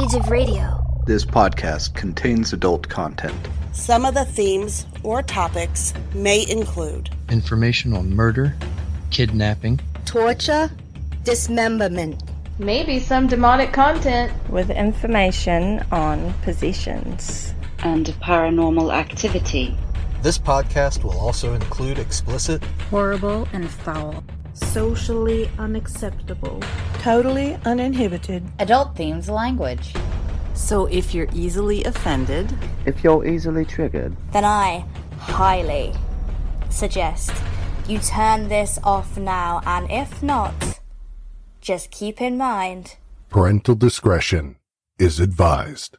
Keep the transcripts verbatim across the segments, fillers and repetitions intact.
Age of Radio. This podcast contains adult content. Some of the themes or topics may include information on murder, kidnapping, torture, dismemberment, maybe some demonic content, with information on possessions, and paranormal activity. This podcast will also include explicit, horrible, and foul, socially unacceptable, totally uninhibited, adult themes language. So if you're easily offended, if you're easily triggered, then I highly suggest you turn this off now, and if not, just keep in mind, parental discretion is advised.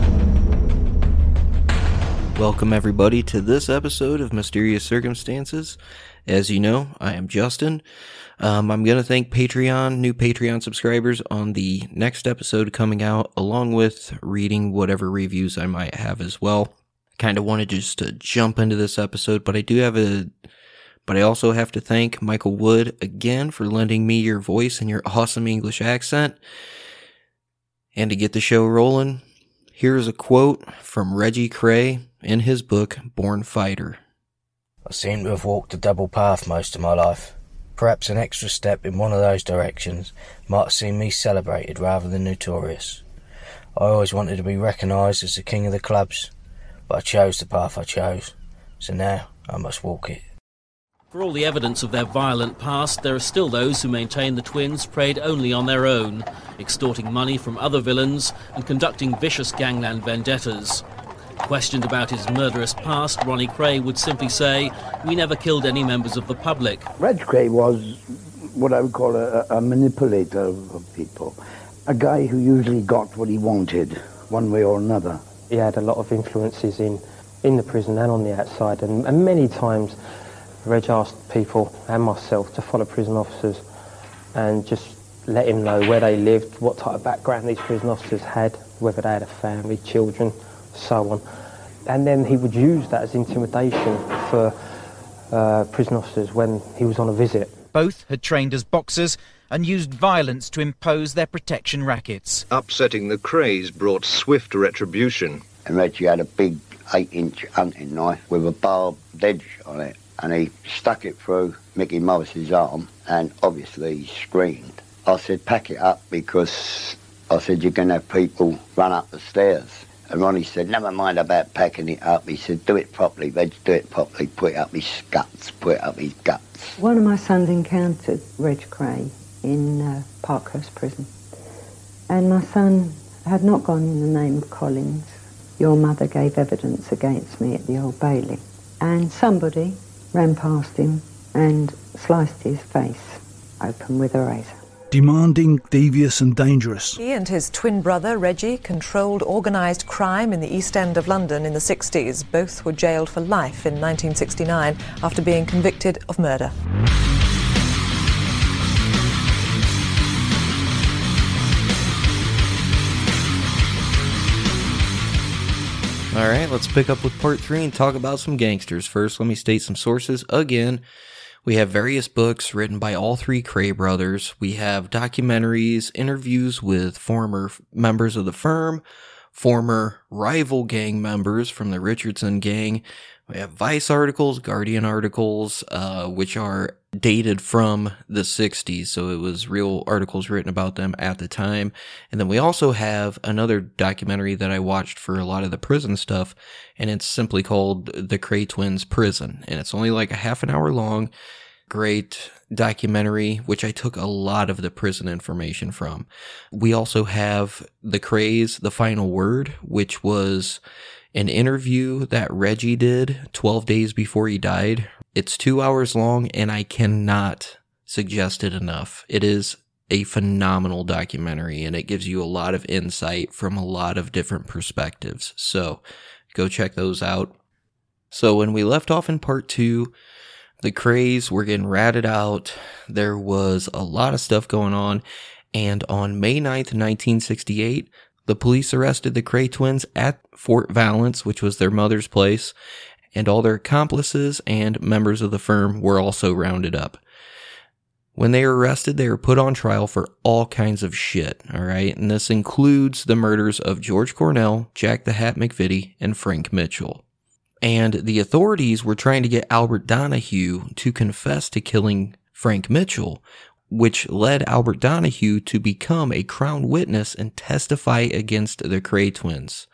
Welcome everybody to this episode of Mysterious Circumstances. As you know, I am Justin. Um, I'm going to thank Patreon, new Patreon subscribers on the next episode coming out, along with reading whatever reviews I might have as well. I kind of wanted just to jump into this episode, but I do have a, but I also have to thank Michael Wood again for lending me your voice and your awesome English accent. And to get the show rolling, here's a quote from Reggie Cray in his book, Born Fighter. I seem to have walked a double path most of my life. Perhaps an extra step in one of those directions might have seen me celebrated rather than notorious. I always wanted to be recognised as the king of the clubs, but I chose the path I chose, so now I must walk it. For all the evidence of their violent past, there are still those who maintain the twins preyed only on their own, extorting money from other villains and conducting vicious gangland vendettas. Questioned about his murderous past, Ronnie Cray would simply say, "We never killed any members of the public." Reg Cray was what I would call a, a manipulator of people. A guy who usually got what he wanted, one way or another. He had a lot of influences in, in the prison and on the outside, and, and many times Reg asked people and myself to follow prison officers and just let him know where they lived, what type of background these prison officers had, whether they had a family, children, so on. And then he would use that as intimidation for uh, prison officers when he was on a visit. Both had trained as boxers and used violence to impose their protection rackets. Upsetting the Crays brought swift retribution. And Reggie had a big eight-inch hunting knife with a barbed edge on it, and he stuck it through Mickey Morris's arm, and obviously he screamed. I said, pack it up, because I said, you're going to have people run up the stairs. And Ronnie said, never mind about packing it up. He said, do it properly, Reg, do it properly. Put it up his guts, put it up his guts. One of my sons encountered Reg Cray in uh, Parkhurst Prison. And my son had not gone in the name of Collins. Your mother gave evidence against me at the Old Bailey. And somebody ran past him and sliced his face open with a razor. Demanding, devious and dangerous. He and his twin brother, Reggie, controlled organised crime in the East End of London in the sixties. Both were jailed for life in nineteen sixty-nine after being convicted of murder. All right, let's pick up with part three and talk about some gangsters. First, let me state some sources. Again, we have various books written by all three Cray brothers. We have documentaries, interviews with former members of the firm, former rival gang members from the Richardson gang. We have Vice articles, Guardian articles, uh, which are dated from the sixties, so it was real articles written about them at the time. And then we also have another documentary that I watched for a lot of the prison stuff, and it's simply called The Cray Twins Prison, and it's only like a half an hour long. Great documentary, which I took a lot of the prison information from. We also have The Crays, The Final Word, which was an interview that Reggie did twelve days before he died. It's two hours long, and I cannot suggest it enough. It is a phenomenal documentary, and it gives you a lot of insight from a lot of different perspectives. So go check those out. So when we left off in part two, the Crays were getting ratted out. There was a lot of stuff going on, and on May ninth, nineteen sixty-eight, the police arrested the Cray twins at Fort Valence, which was their mother's place, and all their accomplices and members of the firm were also rounded up. When they are arrested, they are put on trial for all kinds of shit, all right? And this includes the murders of George Cornell, Jack the Hat McVitie, and Frank Mitchell. And the authorities were trying to get Albert Donahue to confess to killing Frank Mitchell, which led Albert Donahue to become a Crown witness and testify against the Kray twins.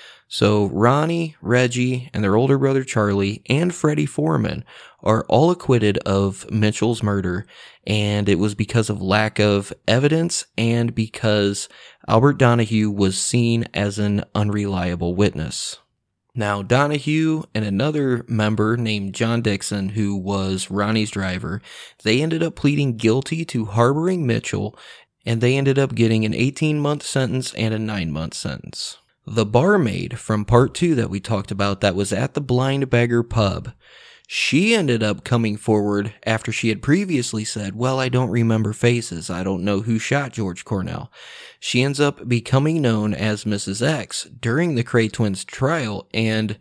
So Ronnie, Reggie, and their older brother Charlie, and Freddie Foreman are all acquitted of Mitchell's murder, and it was because of lack of evidence and because Albert Donahue was seen as an unreliable witness. Now, Donahue and another member named John Dixon, who was Ronnie's driver, they ended up pleading guilty to harboring Mitchell, and they ended up getting an eighteen-month sentence and a nine-month sentence. The barmaid from part two that we talked about that was at the Blind Beggar pub, she ended up coming forward after she had previously said, well, I don't remember faces. I don't know who shot George Cornell. She ends up becoming known as Missus X during the Kray twins trial, and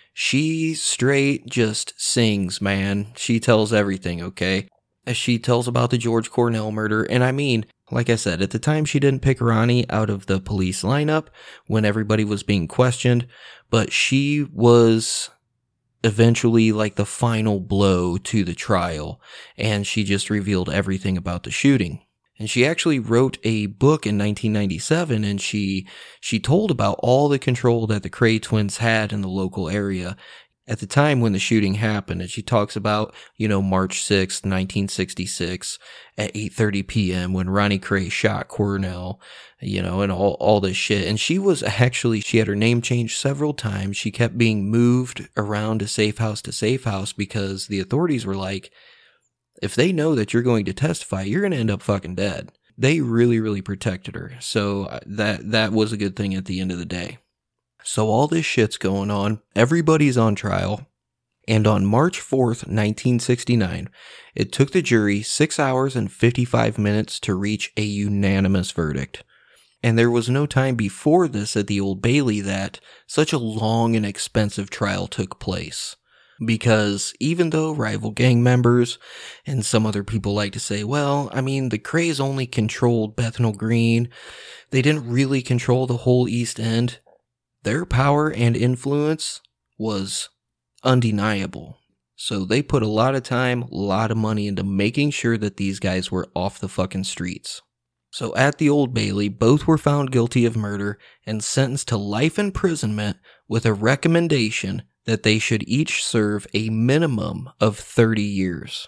she straight just sings, man. She tells everything, okay? She tells about the George Cornell murder, and I mean, like I said, at the time she didn't pick Ronnie out of the police lineup when everybody was being questioned, but she was eventually like the final blow to the trial, and she just revealed everything about the shooting. And she actually wrote a book in nineteen ninety-seven, and she she told about all the control that the Kray twins had in the local area at the time when the shooting happened. And she talks about, you know, March sixth, nineteen sixty-six at eight thirty p.m. when Ronnie Kray shot Cornell, you know, and all, all this shit. And she was actually, she had her name changed several times. She kept being moved around to safe house to safe house because the authorities were like, if they know that you're going to testify, you're going to end up fucking dead. They really, really protected her. So that, that was a good thing at the end of the day. So all this shit's going on, everybody's on trial, and on March fourth, nineteen sixty-nine, it took the jury six hours and fifty-five minutes to reach a unanimous verdict. And there was no time before this at the Old Bailey that such a long and expensive trial took place. Because even though rival gang members and some other people like to say, well, I mean, the Krays only controlled Bethnal Green, they didn't really control the whole East End. Their power and influence was undeniable. So they put a lot of time, a lot of money into making sure that these guys were off the fucking streets. So at the Old Bailey, both were found guilty of murder and sentenced to life imprisonment with a recommendation that they should each serve a minimum of thirty years.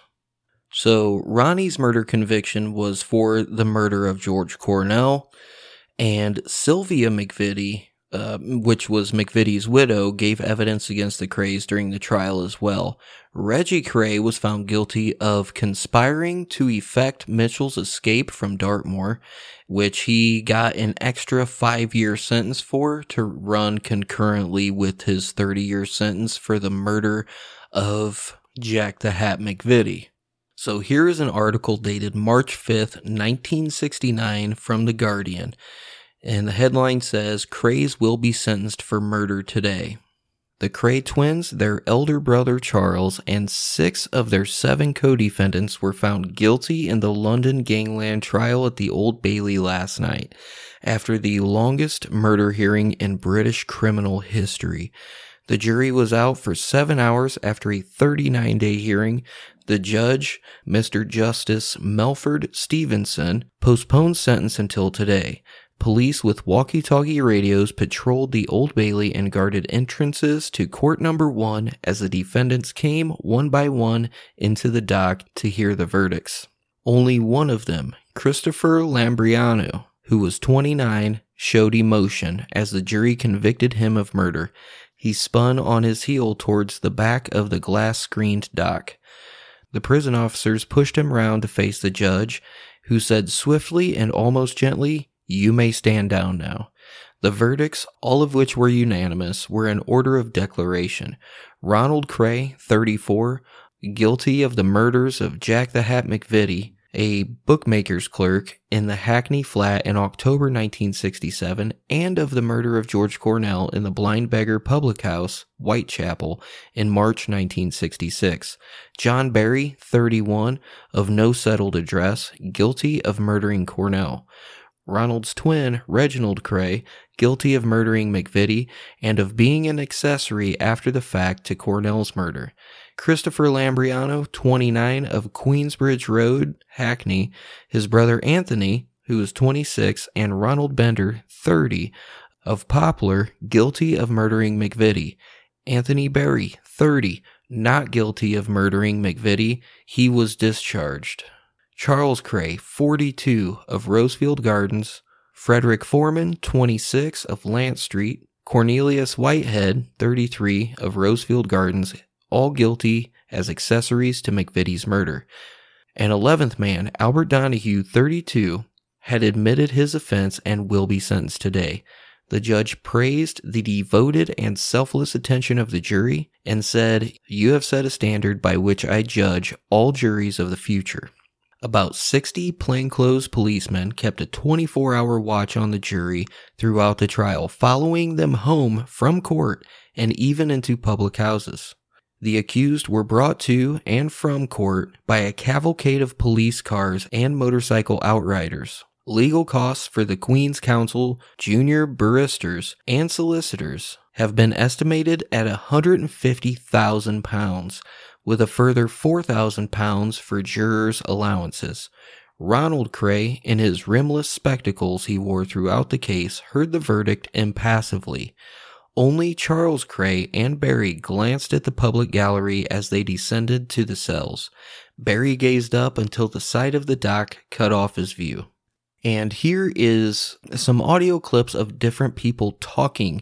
So Ronnie's murder conviction was for the murder of George Cornell, and Sylvia McVitie, Uh, which was McVitie's widow, gave evidence against the Krays during the trial as well. Reggie Kray was found guilty of conspiring to effect Mitchell's escape from Dartmoor, which he got an extra five-year sentence for to run concurrently with his thirty-year sentence for the murder of Jack the Hat McVitie. So here is an article dated March fifth, nineteen sixty-nine from The Guardian. And the headline says, Krays will be sentenced for murder today. The Kray twins, their elder brother Charles, and six of their seven co-defendants were found guilty in the London gangland trial at the Old Bailey last night, after the longest murder hearing in British criminal history. The jury was out for seven hours after a thirty-nine day hearing. The judge, Mister Justice Melford Stevenson, postponed sentence until today. Police with walkie-talkie radios patrolled the Old Bailey and guarded entrances to court number one as the defendants came one by one into the dock to hear the verdicts. Only one of them, Christopher Lambriano, who was twenty-nine, showed emotion as the jury convicted him of murder. He spun on his heel towards the back of the glass-screened dock. The prison officers pushed him round to face the judge, who said swiftly and almost gently, "You may stand down now." The verdicts, all of which were unanimous, were in order of declaration. Ronald Kray, thirty-four, guilty of the murders of Jack the Hat McVitie a bookmaker's clerk in the Hackney flat in October nineteen sixty-seven, and of the murder of George Cornell in the Blind Beggar Public House, Whitechapel, in March nineteen sixty-six. John Barry, thirty-one, of no settled address, guilty of murdering Cornell. Ronald's twin, Reginald Cray, guilty of murdering McVitie and of being an accessory after the fact to Cornell's murder. Christopher Lambriano, twenty-nine, of Queensbridge Road, Hackney, his brother Anthony, who was twenty-six, and Ronald Bender, thirty, of Poplar, guilty of murdering McVitie. Anthony Berry, thirty, not guilty of murdering McVitie. He was discharged. Charles Cray, forty-two, of Rosefield Gardens. Frederick Foreman, twenty-six, of Lance Street. Cornelius Whitehead, thirty-three, of Rosefield Gardens, all guilty as accessories to McVitie's murder. An eleventh man, Albert Donahue, thirty-two, had admitted his offense and will be sentenced today. The judge praised the devoted and selfless attention of the jury and said, "You have set a standard by which I judge all juries of the future." About sixty plainclothes policemen kept a twenty-four hour watch on the jury throughout the trial, following them home from court and even into public houses. The accused were brought to and from court by a cavalcade of police cars and motorcycle outriders. Legal costs for the Queen's Counsel, junior barristers, and solicitors have been estimated at one hundred fifty thousand pounds, with a further four thousand pounds for jurors' allowances. Ronald Cray, in his rimless spectacles he wore throughout the case, heard the verdict impassively. Only Charles Cray and Barry glanced at the public gallery as they descended to the cells. Barry gazed up until the sight of the dock cut off his view. And here is some audio clips of different people talking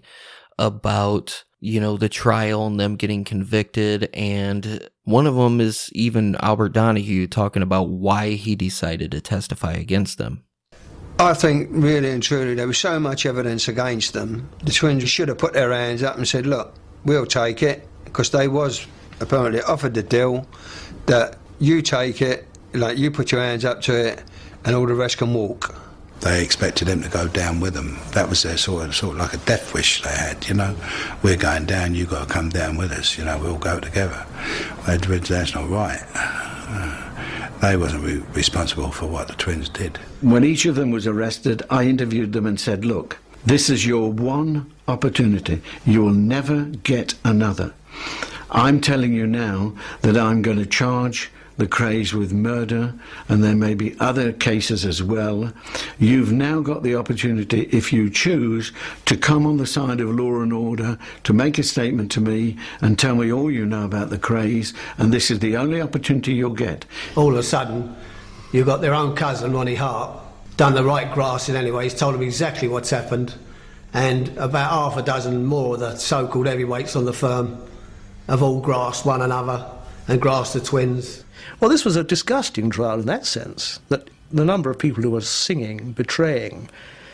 about, you know, the trial and them getting convicted. And one of them is even Albert Donahue talking about why he decided to testify against them. I think really and truly there was so much evidence against them. The twins should have put their hands up and said, look, we'll take it, because they was apparently offered the deal that you take it, like you put your hands up to it, and all the rest can walk. They expected him to go down with them. That was their sort of, sort of like a death wish they had, you know. We're going down, you got to come down with us, you know, we'll go together. That's not right. Uh, they wasn't re- responsible for what the twins did. When each of them was arrested, I interviewed them and said, look, this is your one opportunity. You will never get another. I'm telling you now that I'm going to charge the Crays with murder, and there may be other cases as well. You've now got the opportunity, if you choose, to come on the side of law and order, to make a statement to me and tell me all you know about the Crays, and this is the only opportunity you'll get. All of a sudden, you've got their own cousin, Ronnie Hart, done the right grassing anyway. He's told them exactly what's happened, and about half a dozen more of the so-called heavyweights on the firm have all grassed one another and grassed the twins. Well, this was a disgusting trial in that sense, that the number of people who were singing, betraying,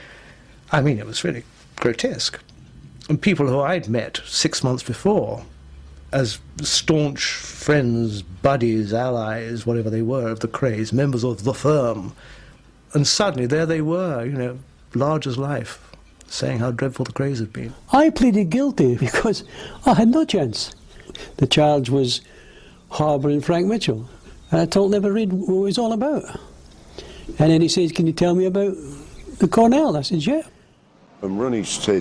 I mean, it was really grotesque. And people who I'd met six months before as staunch friends, buddies, allies, whatever they were, of the Crays, members of the firm. And suddenly there they were, you know, large as life, saying how dreadful the Crays had been. I pleaded guilty because I had no chance. The charge was harbouring Frank Mitchell. And I told him, never read what it was all about. And then he says, can you tell me about the Cornell? I said, yeah. And Ronnie said,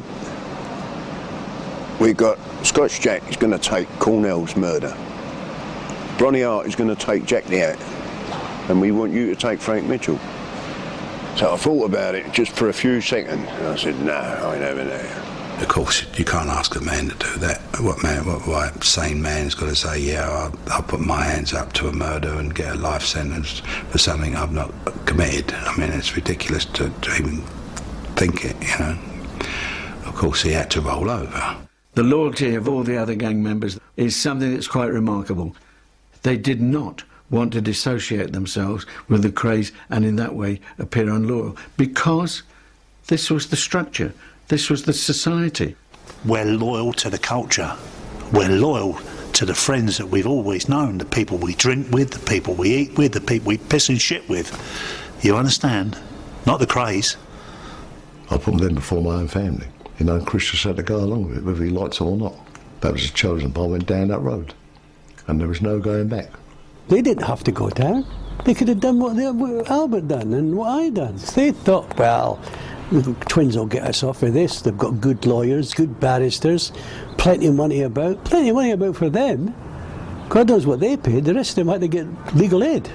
we got Scotch Jack is going to take Cornell's murder. Ronnie Hart is going to take Jack the Hat. And we want you to take Frank Mitchell. So I thought about it just for a few seconds. And I said, no, I ain't having that. Of course, you can't ask a man to do that. What man, what, what sane man's got to say, yeah, I'll, I'll put my hands up to a murder and get a life sentence for something I've not committed. I mean, it's ridiculous to, to even think it, you know. Of course, he had to roll over. The loyalty of all the other gang members is something that's quite remarkable. They did not want to dissociate themselves with the Crays and in that way appear unloyal, because this was the structure. This was the society. We're loyal to the culture. We're loyal to the friends that we've always known, the people we drink with, the people we eat with, the people we piss and shit with. You understand? Not the craze. I put them before my own family. You know, Chris just had to go along with it, whether he liked it or not. That was a chosen path. I went down that road, and there was no going back. They didn't have to go down. They could have done what, they, what Albert done and what I done. They thought, well, the twins will get us off of this. They've got good lawyers, good barristers, plenty of money about. Plenty of money about for them. God knows what they paid. The rest of them had to get legal aid.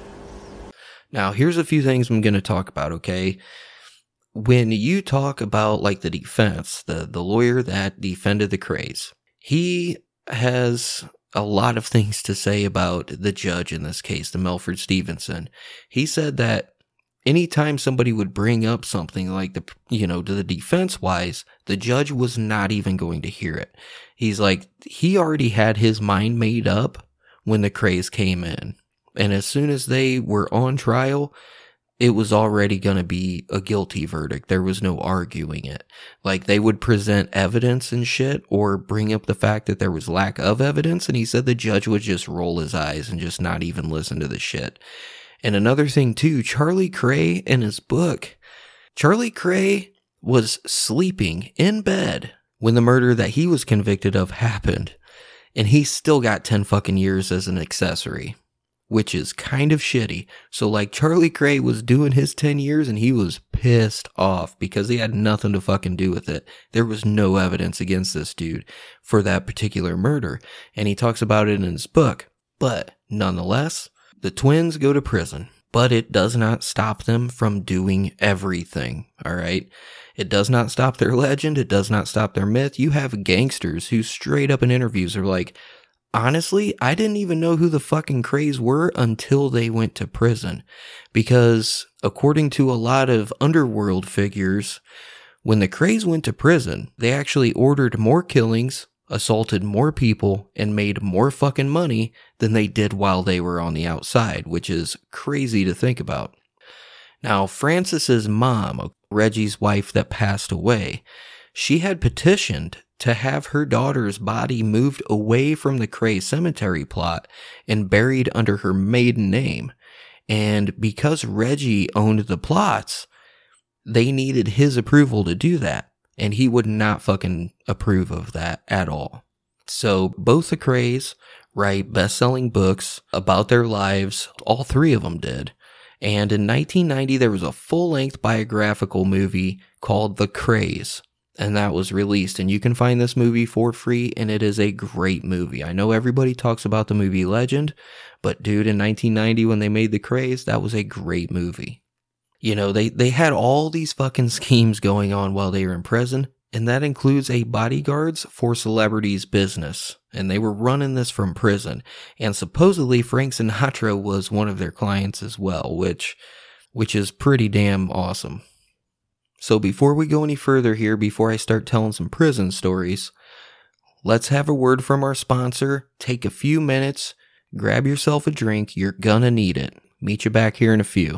Now, here's a few things I'm going to talk about, okay? When you talk about, like, the defense, the, the lawyer that defended the Krays, he has a lot of things to say about the judge in this case, the Melford Stevenson. He said that anytime somebody would bring up something like the, you know, to the defense wise, the judge was not even going to hear it. He's like, he already had his mind made up when the Krays came in. And as soon as they were on trial, it was already going to be a guilty verdict. There was no arguing it. Like, they would present evidence and shit or bring up the fact that there was lack of evidence. And he said the judge would just roll his eyes and just not even listen to the shit. And another thing too, Charlie Cray in his book, Charlie Cray was sleeping in bed when the murder that he was convicted of happened. And he still got ten fucking years as an accessory, which is kind of shitty. So like Charlie Cray was doing his ten years and he was pissed off because he had nothing to fucking do with it. There was no evidence against this dude for that particular murder. And he talks about it in his book. But nonetheless, the twins go to prison, but it does not stop them from doing everything, all right? It does not stop their legend. It does not stop their myth. You have gangsters who straight up in interviews are like, honestly, I didn't even know who the fucking Krays were until they went to prison. Because according to a lot of underworld figures, when the Krays went to prison, they actually ordered more killings, assaulted more people, and made more fucking money than they did while they were on the outside, which is crazy to think about. Now, Francis's mom, Reggie's wife that passed away, she had petitioned to have her daughter's body moved away from the Kray cemetery plot and buried under her maiden name. And because Reggie owned the plots, they needed his approval to do that. And he would not fucking approve of that at all. So both the Krays write best-selling books about their lives. All three of them did. And in nineteen ninety, there was a full-length biographical movie called The Krays. And that was released. And you can find this movie for free. And it is a great movie. I know everybody talks about the movie Legend. But dude, in nineteen ninety, when they made The Krays, that was a great movie. You know, they, they had all these fucking schemes going on while they were in prison, and that includes a bodyguards for celebrities business. And they were running this from prison. And supposedly Frank Sinatra was one of their clients as well, which which is pretty damn awesome. So before we go any further here, before I start telling some prison stories, let's have a word from our sponsor. Take a few minutes, grab yourself a drink, you're gonna need it. Meet you back here in a few.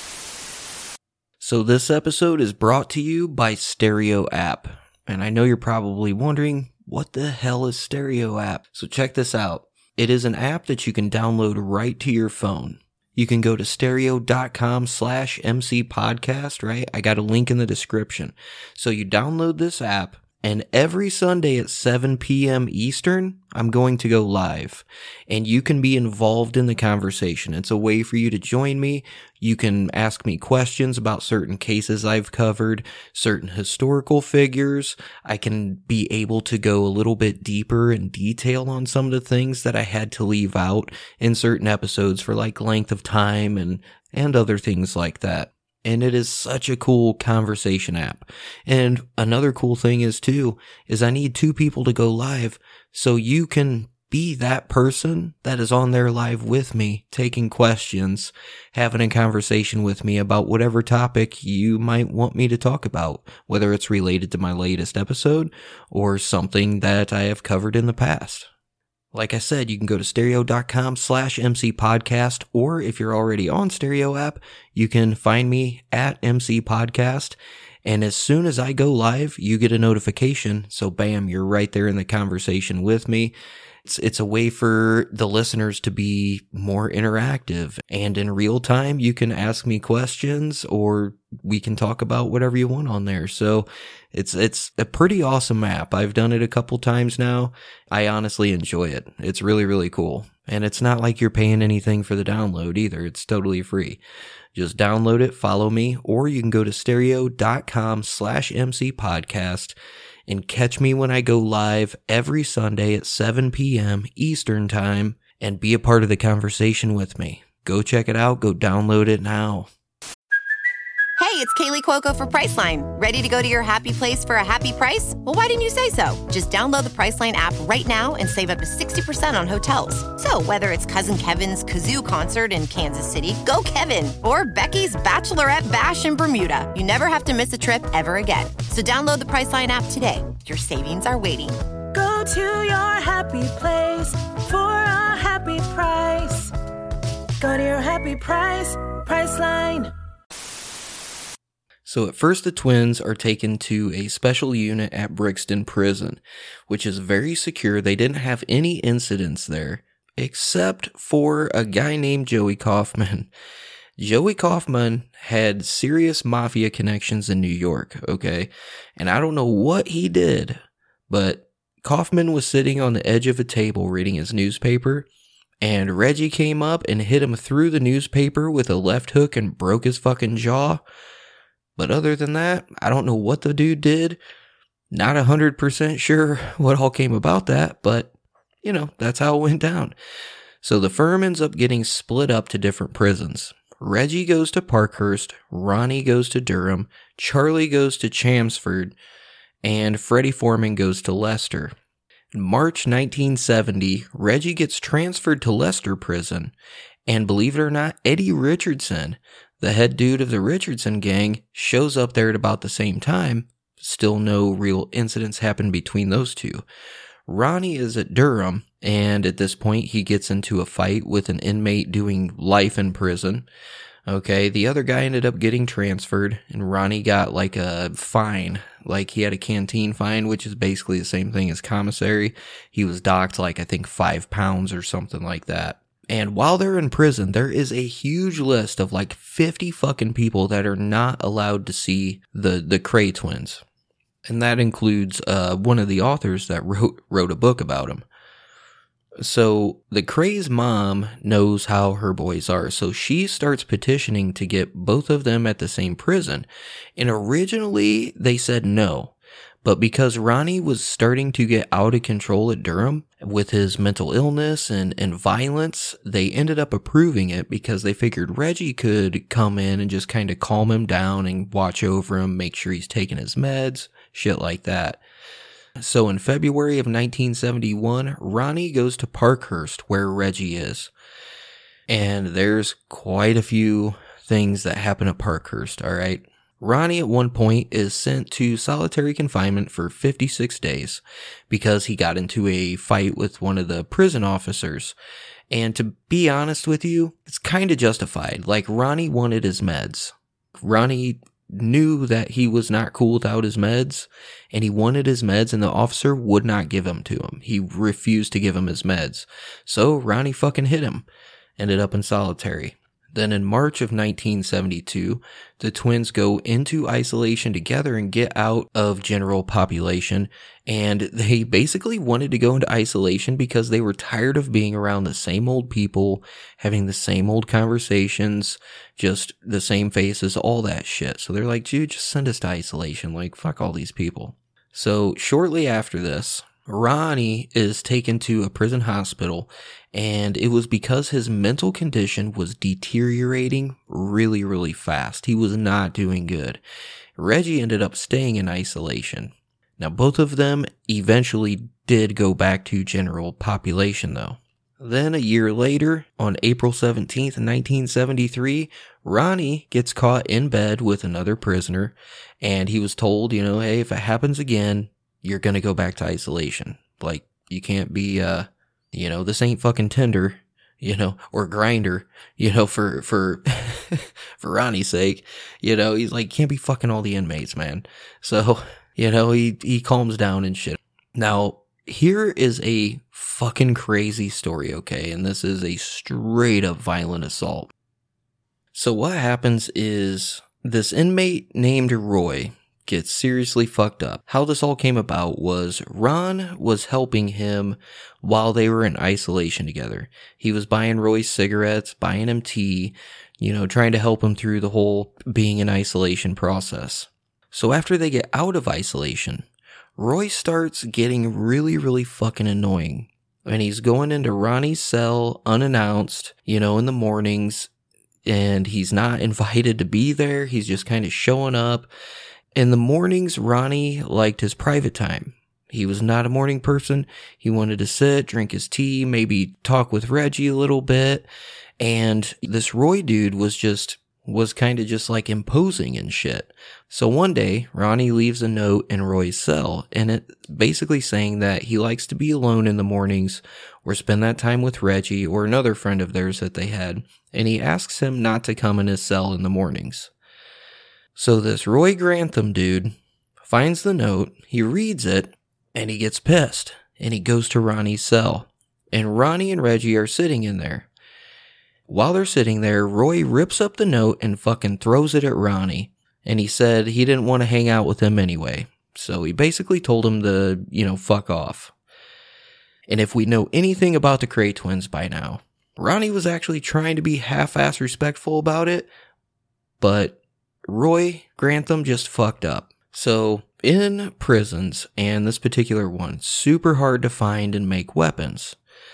So this episode is brought to you by Stereo App. And I know you're probably wondering, what the hell is Stereo App? So check this out. It is an app that you can download right to your phone. You can go to stereo.com slash MC podcast, right? I got a link in the description. So you download this app, and every Sunday at seven p.m. Eastern, I'm going to go live. And you can be involved in the conversation. It's a way for you to join me. You can ask me questions about certain cases I've covered, certain historical figures. I can be able to go a little bit deeper in detail on some of the things that I had to leave out in certain episodes for like length of time and, and other things like that. And it is such a cool conversation app. And another cool thing is too, is I need two people to go live so you can be that person that is on there live with me, taking questions, having a conversation with me about whatever topic you might want me to talk about, whether it's related to my latest episode or something that I have covered in the past. Like I said, you can go to stereo.com slash MC podcast, or if you're already on Stereo app, you can find me at M C Podcast. And as soon as I go live, you get a notification. So bam, you're right there in the conversation with me. It's, it's a way for the listeners to be more interactive, and in real time, you can ask me questions or we can talk about whatever you want on there. So it's, it's a pretty awesome app. I've done it a couple times now. I honestly enjoy it. It's really, really cool. And it's not like you're paying anything for the download either. It's totally free. Just download it, follow me, or you can go to stereo.com slash MC podcast and catch me when I go live every Sunday at seven p.m. Eastern Time and be a part of the conversation with me. Go check it out. Go download it now. Hey, it's Kaylee Cuoco for Priceline. Ready to go to your happy place for a happy price? Well, why didn't you say so? Just download the Priceline app right now and save up to sixty percent on hotels. So whether it's Cousin Kevin's Kazoo Concert in Kansas City, go Kevin, or Becky's Bachelorette Bash in Bermuda, you never have to miss a trip ever again. So download the Priceline app today. Your savings are waiting. Go to your happy place for a happy price. Go to your happy price, Priceline. So at first the twins are taken to a special unit at Brixton Prison, which is very secure. They didn't have any incidents there, except for a guy named Joey Kaufman. Joey Kaufman had serious mafia connections in New York, okay? And I don't know what he did, but Kaufman was sitting on the edge of a table reading his newspaper, and Reggie came up and hit him through the newspaper with a left hook and broke his fucking jaw. But other than that, I don't know what the dude did. Not one hundred percent sure what all came about that, but, you know, that's how it went down. So the firm ends up getting split up to different prisons. Reggie goes to Parkhurst, Ronnie goes to Durham, Charlie goes to Chelmsford, and Freddie Foreman goes to Leicester. In March nineteen seventy, Reggie gets transferred to Leicester Prison, and believe it or not, Eddie Richardson, the head dude of the Richardson gang, shows up there at about the same time. Still no real incidents happen between those two. Ronnie is at Durham, and at this point he gets into a fight with an inmate doing life in prison. Okay, the other guy ended up getting transferred, and Ronnie got like a fine. Like he had a canteen fine, which is basically the same thing as commissary. He was docked like I think five pounds or something like that. And while they're in prison, there is a huge list of like fifty fucking people that are not allowed to see the, the Kray twins. And that includes uh, one of the authors that wrote wrote a book about them. So the Kray's mom knows how her boys are, so she starts petitioning to get both of them at the same prison. And originally they said no. But because Ronnie was starting to get out of control at Durham with his mental illness and, and violence, they ended up approving it because they figured Reggie could come in and just kind of calm him down and watch over him, make sure he's taking his meds, shit like that. So in February of nineteen seventy-one, Ronnie goes to Parkhurst where Reggie is. And there's quite a few things that happen at Parkhurst, all right? Ronnie at one point is sent to solitary confinement for fifty-six days because he got into a fight with one of the prison officers. And to be honest with you, it's kind of justified. Like, Ronnie wanted his meds. Ronnie knew that he was not cool without his meds, and he wanted his meds, and the officer would not give them to him. He refused to give him his meds. So Ronnie fucking hit him. Ended up in solitary. Then in March of nineteen seventy-two, the twins go into isolation together and get out of general population, and they basically wanted to go into isolation because they were tired of being around the same old people, having the same old conversations, just the same faces, all that shit. So they're like, dude, just send us to isolation. Like, fuck all these people. So shortly after this, Ronnie is taken to a prison hospital, and it was because his mental condition was deteriorating really, really fast. He was not doing good. Reggie ended up staying in isolation. Now, both of them eventually did go back to general population, though. Then a year later, on April seventeenth, nineteen seventy-three, Ronnie gets caught in bed with another prisoner, and he was told, you know, hey, if it happens again, you're going to go back to isolation. Like, you can't be, uh, you know, this ain't fucking Tinder, you know, or Grindr, you know, for, for, for Ronnie's sake, you know, he's like, can't be fucking all the inmates, man. So, you know, he, he calms down and shit. Now, here is a fucking crazy story, okay? And this is a straight up violent assault. So what happens is this inmate named Roy gets seriously fucked up. How this all came about was Ron was helping him while they were in isolation together. He was buying Roy cigarettes, buying him tea, you know, trying to help him through the whole being in isolation process. So after they get out of isolation, Roy starts getting really, really fucking annoying. And he's going into Ronnie's cell unannounced, you know, in the mornings, and he's not invited to be there. He's just kind of showing up. In the mornings, Ronnie liked his private time. He was not a morning person. He wanted to sit, drink his tea, maybe talk with Reggie a little bit. And this Roy dude was just, was kind of just like imposing and shit. So one day, Ronnie leaves a note in Roy's cell, and it basically saying that he likes to be alone in the mornings or spend that time with Reggie or another friend of theirs that they had. And he asks him not to come in his cell in the mornings. So this Roy Grantham dude finds the note, he reads it, and he gets pissed, and he goes to Ronnie's cell. And Ronnie and Reggie are sitting in there. While they're sitting there, Roy rips up the note and fucking throws it at Ronnie. And he said he didn't want to hang out with him anyway. So he basically told him to, you know, fuck off. And if we know anything about the Kray twins by now, Ronnie was actually trying to be half-ass respectful about it, but Roy Grantham just fucked up. So, in prisons, and this particular one, super hard to find and make weapons.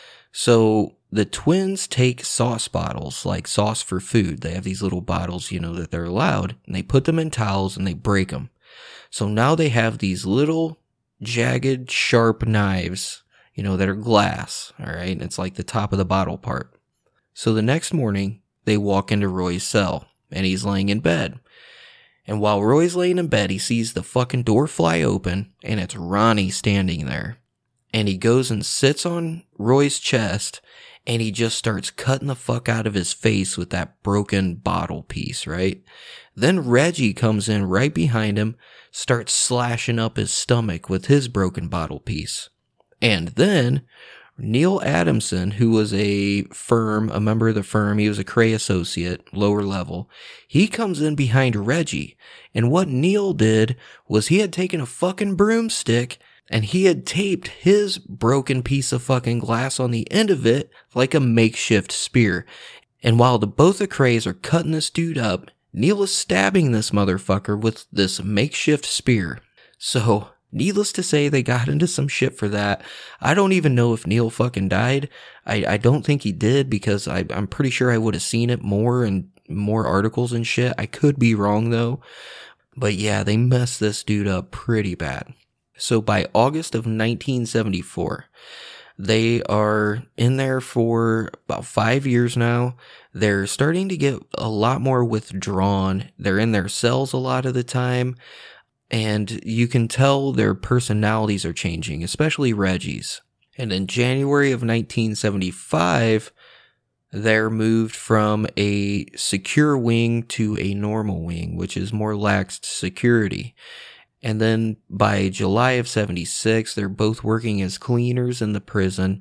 So, the twins take sauce bottles, like sauce for food. They have these little bottles, you know, that they're allowed, and they put them in towels and they break them. So now they have these little jagged, sharp knives, you know, that are glass, all right? And it's like the top of the bottle part. So the next morning, they walk into Roy's cell, and he's laying in bed. And while Roy's laying in bed, he sees the fucking door fly open, and it's Ronnie standing there. And he goes and sits on Roy's chest, and he just starts cutting the fuck out of his face with that broken bottle piece, right? Then Reggie comes in right behind him, starts slashing up his stomach with his broken bottle piece. And then Neil Adamson, who was a firm, a member of the firm, he was a Kray associate, lower level, he comes in behind Reggie, and what Neil did was he had taken a fucking broomstick and he had taped his broken piece of fucking glass on the end of it like a makeshift spear. And while the both the Krays are cutting this dude up, Neil is stabbing this motherfucker with this makeshift spear. So, needless to say, they got into some shit for that. I don't even know if Neil fucking died. I, I don't think he did, because I, I'm pretty sure I would have seen it more and more articles and shit. I could be wrong though. But yeah, they messed this dude up pretty bad. So by August of nineteen seventy-four, they are in there for about five years now. They're starting to get a lot more withdrawn. They're in their cells a lot of the time. And you can tell their personalities are changing, especially Reggie's. And in January of nineteen seventy-five, they're moved from a secure wing to a normal wing, which is more lax security. And then by July of seventy-six, they're both working as cleaners in the prison.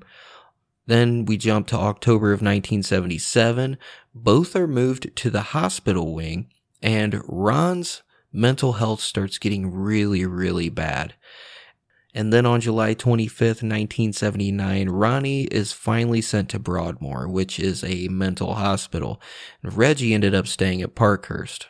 Then we jump to October of nineteen seventy-seven. Both are moved to the hospital wing, and Ron's mental health starts getting really, really bad. And then on July twenty-fifth, nineteen seventy-nine, Ronnie is finally sent to Broadmoor, which is a mental hospital. And Reggie ended up staying at Parkhurst.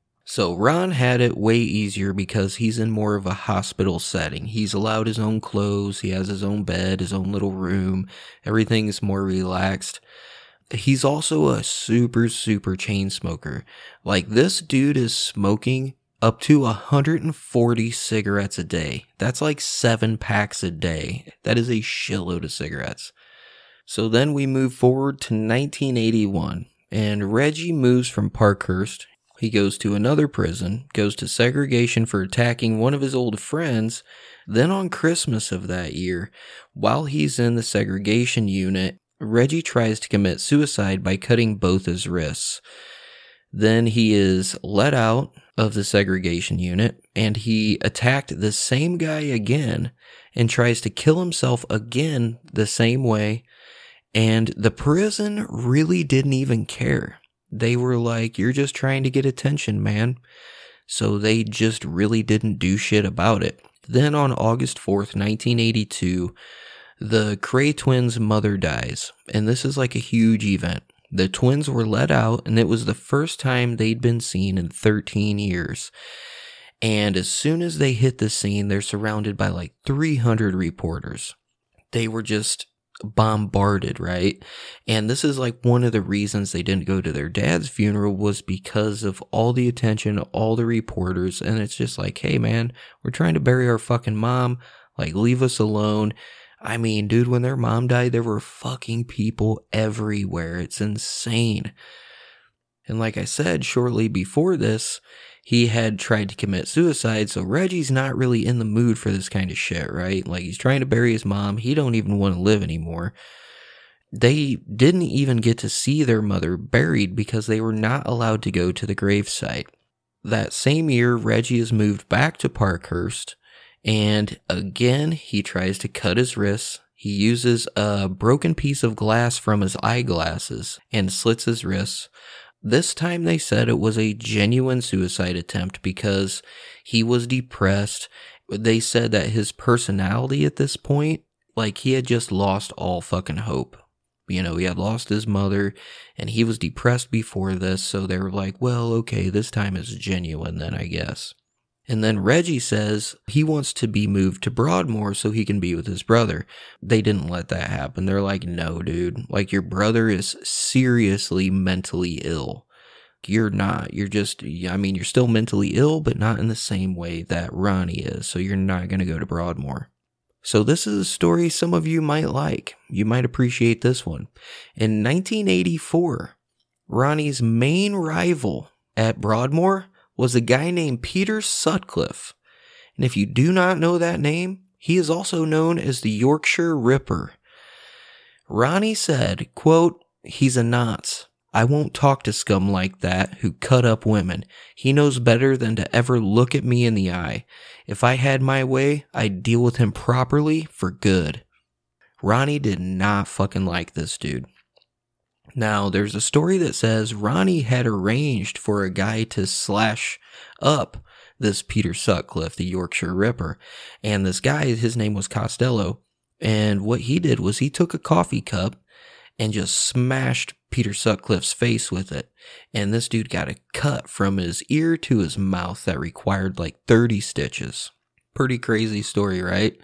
So Ron had it way easier because he's in more of a hospital setting. He's allowed his own clothes, he has his own bed, his own little room, everything's more relaxed. He's also a super, super chain smoker. Like, this dude is smoking up to one hundred forty cigarettes a day. That's like seven packs a day. That is a shitload of cigarettes. So then we move forward to nineteen eighty-one, and Reggie moves from Parkhurst. He goes to another prison, goes to segregation for attacking one of his old friends. Then on Christmas of that year, while he's in the segregation unit, Reggie tries to commit suicide by cutting both his wrists. Then he is let out of the segregation unit, and he attacked the same guy again and tries to kill himself again the same way. And the prison really didn't even care. They were like, you're just trying to get attention, man. So they just really didn't do shit about it. Then on August fourth, nineteen eighty-two, the Cray twins' mother dies. And this is like a huge event. The twins were let out, and it was the first time they'd been seen in thirteen years. And as soon as they hit the scene, they're surrounded by like three hundred reporters. They were just bombarded, right? And this is like one of the reasons they didn't go to their dad's funeral, was because of all the attention, all the reporters. And it's just like, hey man, we're trying to bury our fucking mom. Like, leave us alone. I mean, dude, when their mom died, there were fucking people everywhere. It's insane. And like I said, shortly before this, he had tried to commit suicide, so Reggie's not really in the mood for this kind of shit, right? Like, he's trying to bury his mom. He don't even want to live anymore. They didn't even get to see their mother buried because they were not allowed to go to the gravesite. That same year, Reggie is moved back to Parkhurst, and again, he tries to cut his wrists. He uses a broken piece of glass from his eyeglasses and slits his wrists. This time they said it was a genuine suicide attempt because he was depressed. They said that his personality at this point, like, he had just lost all fucking hope. You know, he had lost his mother and he was depressed before this. So they were like, well, okay, this time is genuine then, I guess. And then Reggie says he wants to be moved to Broadmoor so he can be with his brother. They didn't let that happen. They're like, no, dude. Like, your brother is seriously mentally ill. You're not. You're just, I mean, you're still mentally ill, but not in the same way that Ronnie is. So you're not going to go to Broadmoor. So this is a story some of you might like. You might appreciate this one. In nineteen eighty-four, Ronnie's main rival at Broadmoor was a guy named Peter Sutcliffe. And if you do not know that name, he is also known as the Yorkshire Ripper. Ronnie said, quote, he's a nonce. I won't talk to scum like that who cut up women. He knows better than to ever look at me in the eye. If I had my way, I'd deal with him properly for good. Ronnie did not fucking like this dude. Now, there's a story that says Ronnie had arranged for a guy to slash up this Peter Sutcliffe, the Yorkshire Ripper. And this guy, his name was Costello. And what he did was he took a coffee cup and just smashed Peter Sutcliffe's face with it. And this dude got a cut from his ear to his mouth that required like thirty stitches. Pretty crazy story, right?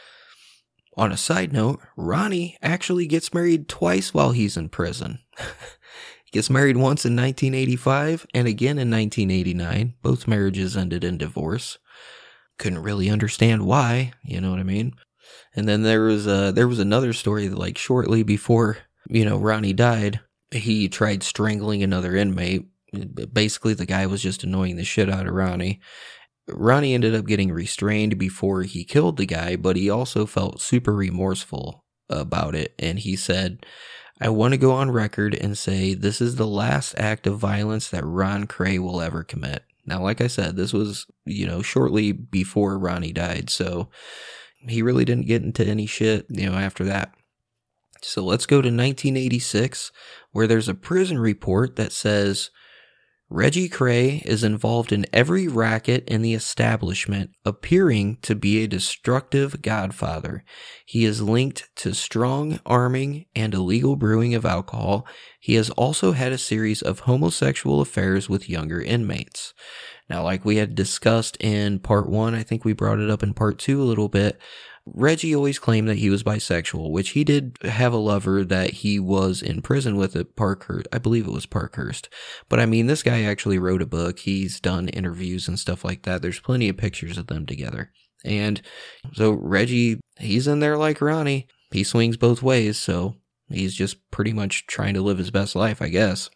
On a side note, Ronnie actually gets married twice while he's in prison. He gets married once in nineteen eighty-five and again in nineteen eighty-nine. Both marriages ended in divorce. Couldn't really understand why, you know what I mean? And then there was a, there was another story that, like, shortly before, you know, Ronnie died, he tried strangling another inmate. Basically, the guy was just annoying the shit out of Ronnie. Ronnie ended up getting restrained before he killed the guy, but he also felt super remorseful about it. And he said, I want to go on record and say this is the last act of violence that Ron Cray will ever commit. Now, like I said, this was, you know, shortly before Ronnie died, so he really didn't get into any shit, you know, after that. So let's go to nineteen eighty-six, where there's a prison report that says Reggie Cray is involved in every racket in the establishment, appearing to be a destructive godfather. He is linked to strong arming and illegal brewing of alcohol. He has also had a series of homosexual affairs with younger inmates. Now, like we had discussed in part one, I think we brought it up in part two a little bit, Reggie always claimed that he was bisexual, which he did have a lover that he was in prison with at Parkhurst. I believe it was Parkhurst. But I mean, this guy actually wrote a book. He's done interviews and stuff like that. There's plenty of pictures of them together. And so Reggie, he's in there like Ronnie. He swings both ways, so he's just pretty much trying to live his best life, I guess.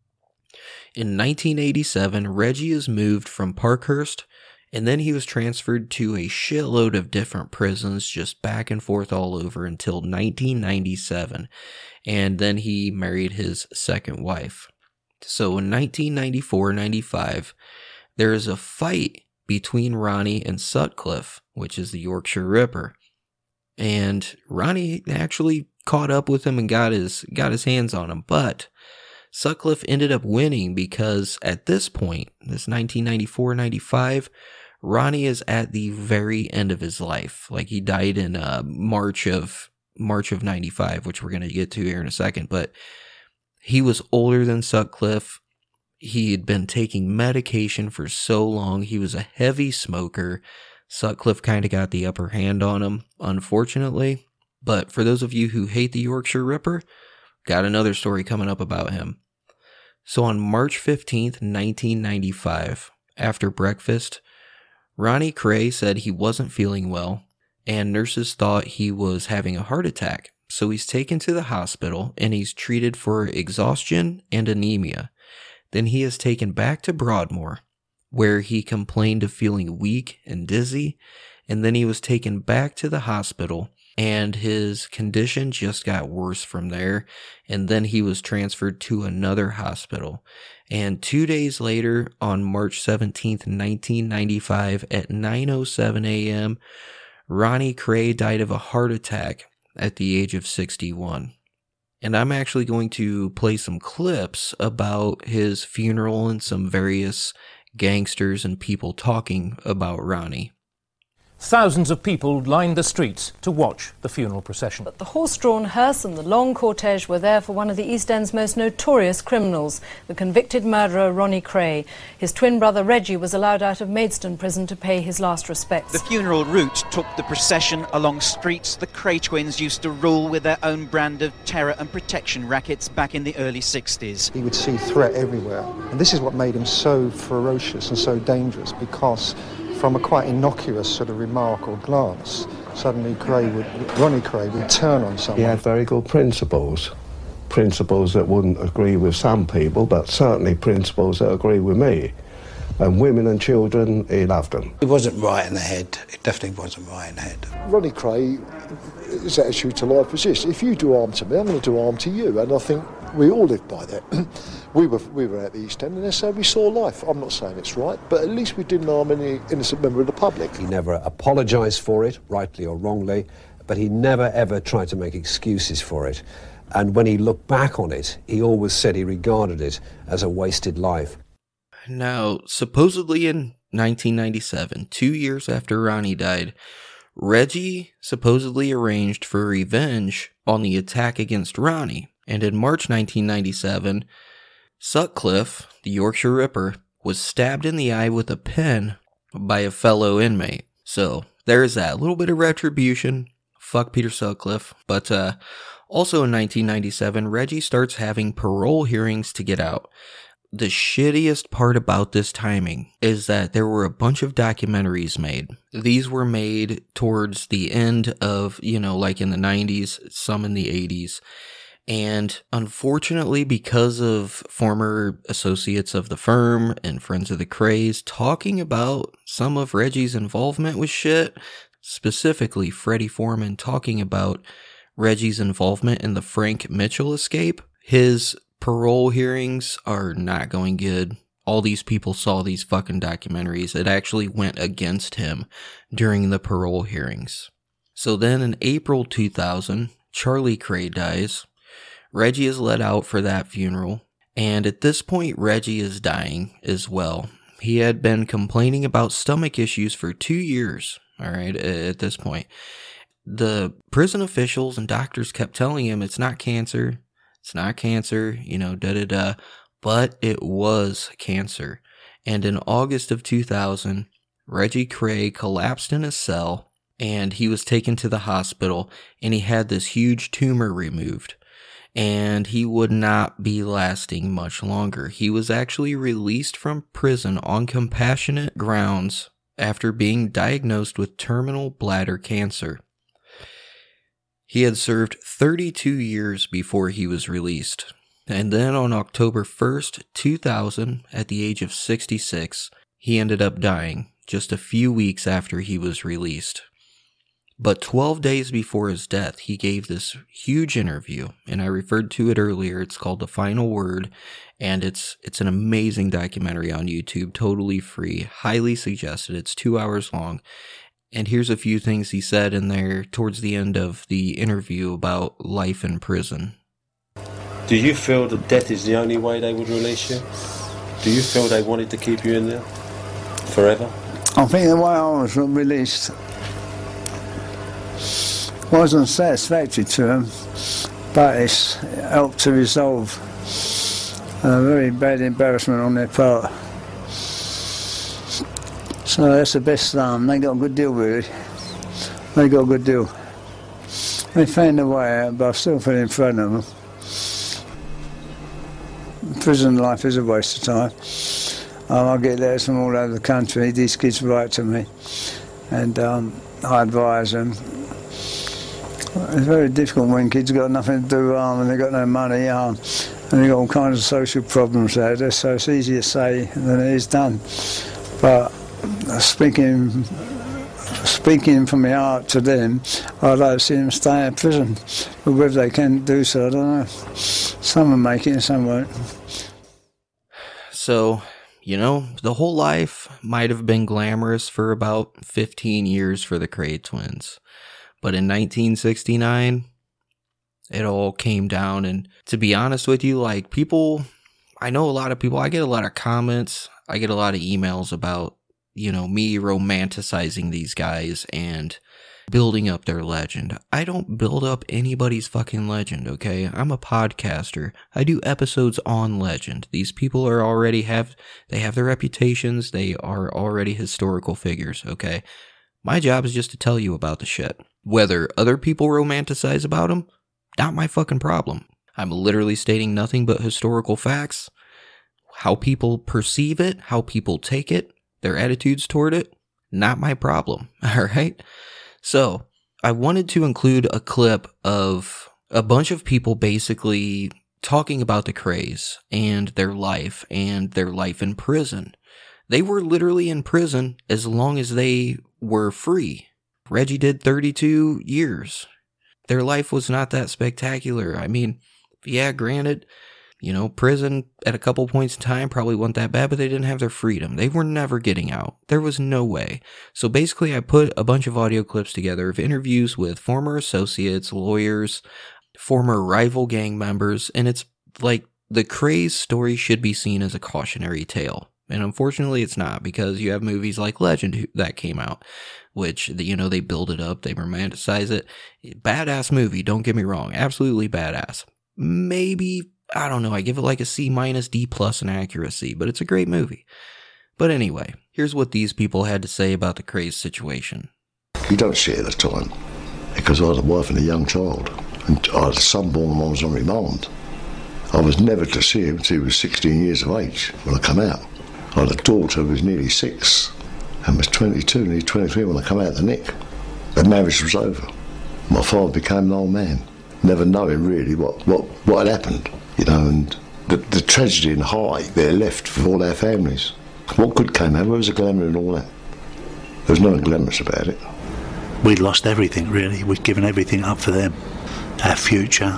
In nineteen eighty-seven, Reggie is moved from Parkhurst, and then he was transferred to a shitload of different prisons, just back and forth all over until nineteen ninety-seven. And then he married his second wife. So in nineteen ninety-four ninety-five, there is a fight between Ronnie and Sutcliffe, which is the Yorkshire Ripper. And Ronnie actually caught up with him and got his got his hands on him, but Sutcliffe ended up winning because at this point, this nineteen ninety-four ninety-five, Ronnie is at the very end of his life. Like, he died in uh, March of March of ninety-five, which we're going to get to here in a second, but he was older than Sutcliffe. He had been taking medication for so long. He was a heavy smoker. Sutcliffe kind of got the upper hand on him, unfortunately. But for those of you who hate the Yorkshire Ripper, got another story coming up about him. So on March fifteenth, nineteen ninety-five, after breakfast, Ronnie Kray said he wasn't feeling well, and nurses thought he was having a heart attack. So he's taken to the hospital, and he's treated for exhaustion and anemia. Then he is taken back to Broadmoor, where he complained of feeling weak and dizzy, and then he was taken back to the hospital, and his condition just got worse from there, and then he was transferred to another hospital. And two days later, on March seventeenth, nineteen ninety-five, at nine oh seven a.m., Ronnie Kray died of a heart attack at the age of sixty-one. And I'm actually going to play some clips about his funeral and some various gangsters and people talking about Ronnie. Thousands of people lined the streets to watch the funeral procession. But the horse-drawn hearse and the long cortege were there for one of the East End's most notorious criminals, the convicted murderer Ronnie Kray. His twin brother Reggie was allowed out of Maidstone prison to pay his last respects. The funeral route took the procession along streets the Kray twins used to rule with their own brand of terror and protection rackets back in the early sixties. He would see threat everywhere, and this is what made him so ferocious and so dangerous, because from a quite innocuous sort of remark or glance, suddenly Kray would, Ronnie Kray would turn on someone. He had very good principles. Principles that wouldn't agree with some people, but certainly principles that agree with me. And women and children, he loved them. He wasn't right in the head. It definitely wasn't right in the head. Ronnie Kray, his attitude to life was this: if you do harm to me, I'm going to do harm to you. And I think we all lived by that. we were we were at the East End, and that's how we saw life. I'm not saying it's right, but at least we didn't harm any innocent member of the public. He never apologised for it, rightly or wrongly, but he never ever tried to make excuses for it. And when he looked back on it, he always said he regarded it as a wasted life. Now, supposedly in nineteen ninety-seven, two years after Ronnie died, Reggie supposedly arranged for revenge on the attack against Ronnie. And in March nineteen ninety-seven, Sutcliffe, the Yorkshire Ripper, was stabbed in the eye with a pen by a fellow inmate. So, there's that. A little bit of retribution. Fuck Peter Sutcliffe. But uh, also in nineteen ninety-seven, Reggie starts having parole hearings to get out. The shittiest part about this timing is that there were a bunch of documentaries made. These were made towards the end of, you know, like in the nineties, some in the eighties. And unfortunately, because of former associates of the firm and friends of the Krays talking about some of Reggie's involvement with shit, specifically Freddie Foreman talking about Reggie's involvement in the Frank Mitchell escape, his parole hearings are not going good. All these people saw these fucking documentaries. It actually went against him during the parole hearings. So then in April two thousand, Charlie Kray dies. Reggie is let out for that funeral. And at this point, Reggie is dying as well. He had been complaining about stomach issues for two years, all right, at this point. The prison officials and doctors kept telling him it's not cancer. It's not cancer, you know, da-da-da, but it was cancer. And in August of two thousand, Reggie Kray collapsed in a cell, and he was taken to the hospital, and he had this huge tumor removed. And he would not be lasting much longer. He was actually released from prison on compassionate grounds after being diagnosed with terminal bladder cancer. He had served thirty-two years before he was released. And then on October first, two thousand, at the age of sixty-six, he ended up dying just a few weeks after he was released. But twelve days before his death, he gave this huge interview, and I referred to it earlier. It's called The Final Word, and it's it's an amazing documentary on YouTube, totally free, highly suggested. It's two hours long. And here's a few things he said in there towards the end of the interview about life in prison. Do you feel that death is the only way they would release you? Do you feel they wanted to keep you in there forever? I think the way I was released wasn't satisfactory to them, but it's helped to resolve a very bad embarrassment on their part. So that's the best um, they got a good deal really. They got a good deal. They found a way out, but I still feel in front of them. Prison life is a waste of time. Um, I get letters from all over the country. These kids write to me, and um, I advise them. It's very difficult when kids got nothing to do um, and they've got no money um, and they've got all kinds of social problems out there, so it's easier to say than it is done. But uh, speaking speaking from my heart to them, I'd like to see them stay in prison. But whether they can do so, I don't know. Some will make it and some won't. So, you know, the whole life might have been glamorous for about fifteen years for the Kray twins. But in nineteen sixty-nine, it all came down. And to be honest with you, like people, I know a lot of people, I get a lot of comments, I get a lot of emails about, you know, me romanticizing these guys and building up their legend. I don't build up anybody's fucking legend, okay? I'm a podcaster. I do episodes on legend. These people are already have, they have their reputations. They are already historical figures, okay? My job is just to tell you about the shit. Whether other people romanticize about them, not my fucking problem. I'm literally stating nothing but historical facts. How people perceive it, how people take it, their attitudes toward it, not my problem, alright? So, I wanted to include a clip of a bunch of people basically talking about the Krays and their life and their life in prison. They were literally in prison as long as they were free. Reggie did thirty-two years. Their life was not that spectacular. I mean, yeah, granted, you know, prison at a couple points in time probably wasn't that bad, but they didn't have their freedom. They were never getting out. There was no way. So basically, I put a bunch of audio clips together of interviews with former associates, lawyers, former rival gang members, and it's like the Krays story should be seen as a cautionary tale. And unfortunately, it's not, because you have movies like Legend that came out, which, you know, they build it up, they romanticize it. Badass movie, don't get me wrong. Absolutely badass. Maybe, I don't know, I give it like a C minus, D plus in accuracy, but it's a great movie. But anyway, here's what these people had to say about the Krays situation. You don't see it at the time, because I had a wife and a young child, and I had a son born when I was on remand. I was never to see him until he was sixteen years of age when I come out. I had a daughter who was nearly six and was twenty-two, nearly twenty-three when I come out of the nick. The marriage was over. My father became an old man, never knowing really what, what, what had happened, you know, and the, the tragedy and heartache there left for all our families. What good came out? Where was the glamour and all that? There was nothing glamorous about it. We'd lost everything, really. We'd given everything up for them. Our future,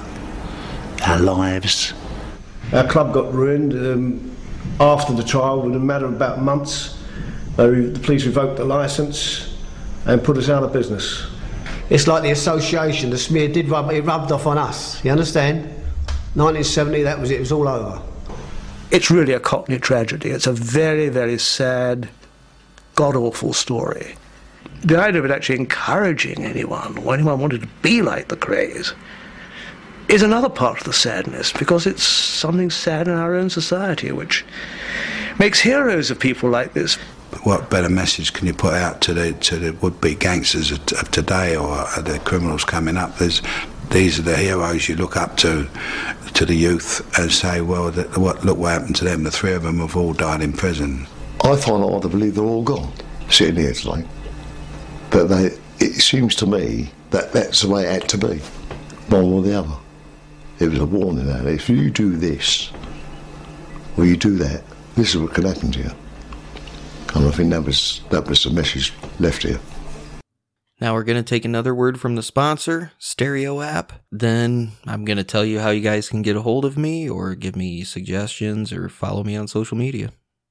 our lives. Our club got ruined. Um, after the trial, within a matter of about months, uh, the police revoked the licence and put us out of business. It's like the association, the smear did rub, it rubbed off on us, you understand? nineteen seventy, that was it, it was all over. It's really a Cockney tragedy. It's a very, very sad, god-awful story. The idea of it actually encouraging anyone, or anyone wanted to be like the Krays, is another part of the sadness, because it's something sad in our own society, which makes heroes of people like this. What better message can you put out to the to the would-be gangsters of, of today, or the criminals coming up? There's, these are the heroes you look up to, to the youth, and say, well, the, what, look what happened to them. The three of them have all died in prison. I find it hard to believe they're all gone, sitting here today. But they, it seems to me that that's the way it had to be, one or the other. It was a warning that if you do this, or you do that, this is what can happen to you. And I think that was that was the message left here. Now we're going to take another word from the sponsor, Stereo App. Then I'm going to tell you how you guys can get a hold of me or give me suggestions or follow me on social media.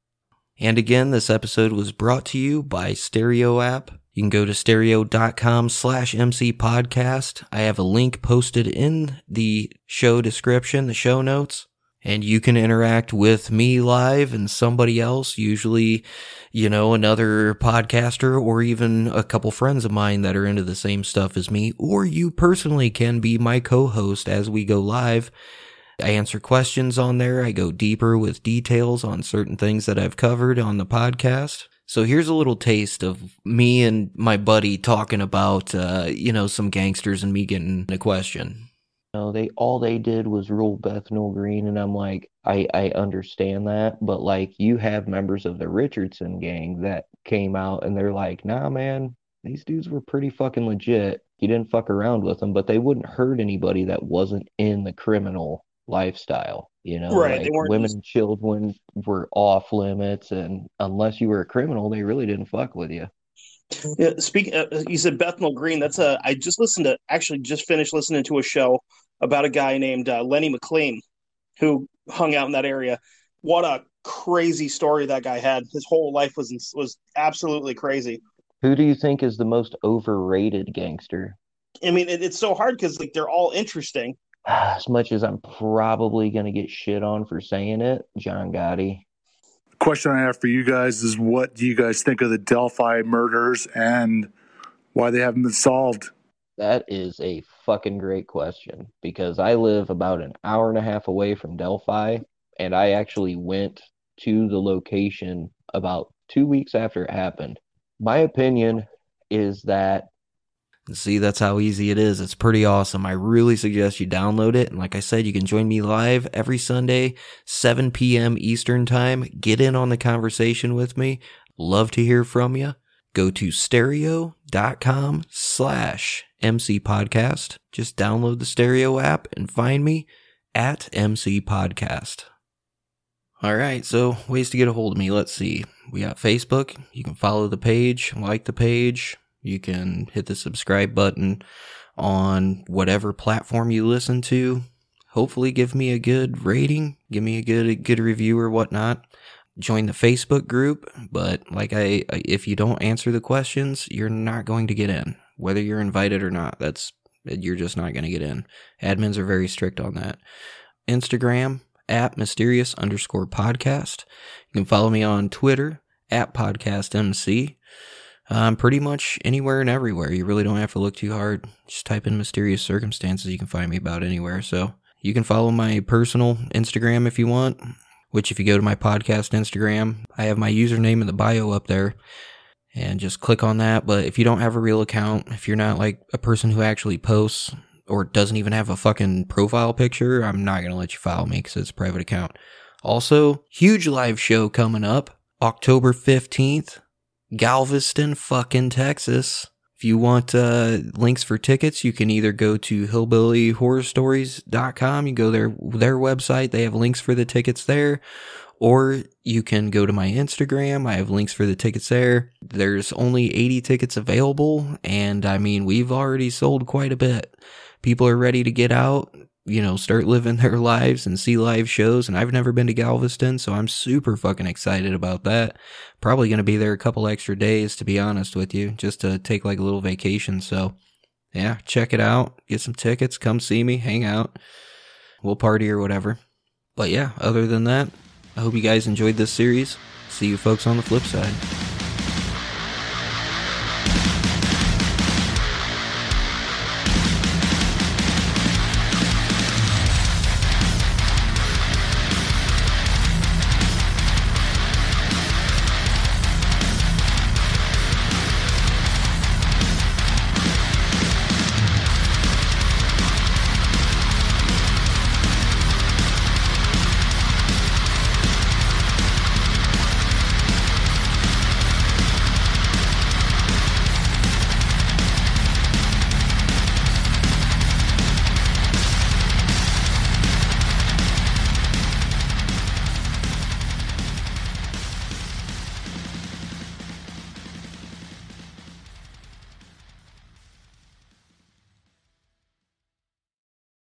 And again, this episode was brought to you by Stereo App. You can go to stereo.com slash MC podcast. I have a link posted in the show description, the show notes. And you can interact with me live and somebody else, usually, you know, another podcaster or even a couple friends of mine that are into the same stuff as me. Or you personally can be my co-host as we go live. I answer questions on there. I go deeper with details on certain things that I've covered on the podcast. So here's a little taste of me and my buddy talking about, uh, you know, some gangsters and me getting a question. No, they all they did was rule Bethnal Green, and I'm like, I, I understand that, but like you have members of the Richardson gang that came out and they're like, nah, man, these dudes were pretty fucking legit. You didn't fuck around with them, but they wouldn't hurt anybody that wasn't in the criminal lifestyle. You know, right? Like They weren't women just... and children were off limits, and unless you were a criminal, they really didn't fuck with you. Yeah, speaking, uh, you said Bethnal Green. That's a. I just listened to, actually, just finished listening to a show about a guy named uh, Lenny McLean, who hung out in that area. What a crazy story that guy had. His whole life was was absolutely crazy. Who do you think is the most overrated gangster? I mean, it, it's so hard because like they're all interesting. As much as I'm probably gonna get shit on for saying it, John Gotti. Question I have for you guys is, what do you guys think of the Delphi murders and why they haven't been solved? That is a fucking great question, because I live about an hour and a half away from Delphi, and I actually went to the location about two weeks after it happened. My opinion is that... See, that's how easy it is. It's pretty awesome. I really suggest you download it. And like I said, you can join me live every Sunday, seven p.m. Eastern time. Get in on the conversation with me. Love to hear from you. Go to stereo.com slash MC podcast. Just download the Stereo app and find me at M C Podcast. All right, so ways to get a hold of me. Let's see. We got Facebook. You can follow the page, like the page. You can hit the subscribe button on whatever platform you listen to. Hopefully give me a good rating. Give me a good a good review or whatnot. Join the Facebook group. But like I, if you don't answer the questions, you're not going to get in. Whether you're invited or not, that's you're just not going to get in. Admins are very strict on that. Instagram, at mysterious underscore podcast. You can follow me on Twitter, at podcastmc. Um, pretty much anywhere and everywhere. You really don't have to look too hard. Just type in mysterious circumstances. You can find me about anywhere. So you can follow my personal Instagram if you want, which if you go to my podcast Instagram, I have my username in the bio up there and just click on that. But if you don't have a real account, if you're not like a person who actually posts or doesn't even have a fucking profile picture, I'm not going to let you follow me because it's a private account. Also, huge live show coming up October fifteenth. Galveston, fucking Texas. If you want uh, links for tickets, you can either go to hillbilly horror stories dot com. You go there, their website. They have links for the tickets there. Or you can go to my Instagram. I have links for the tickets there. There's only eighty tickets available. And I mean, we've already sold quite a bit. People are ready to get out, you know, start living their lives and see live shows. And I've never been to Galveston, so I'm super fucking excited about that. Probably going to be there a couple extra days, to be honest with you, just to take like a little vacation. So yeah, check it out. Get some tickets. Come see me. Hang out. We'll party or whatever. But yeah, other than that, I hope you guys enjoyed this series. See you folks on the flip side.